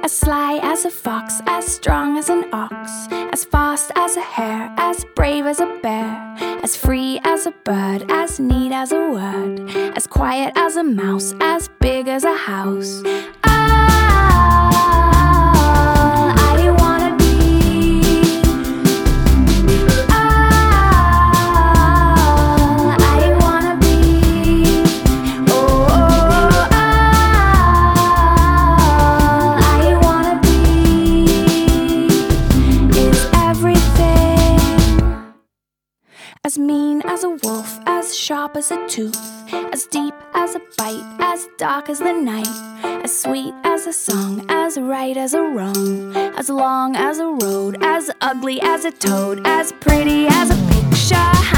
As sly as a fox, as strong as an ox, as fast as a hare, as brave as a bear, as free as a bird, as neat as a word, as quiet as a mouse, as big as a house. As mean as a wolf, as sharp as a tooth, as deep as a bite, as dark as the night, as sweet as a song, as right as a wrong, as long as a road, as ugly as a toad, as pretty as a picture.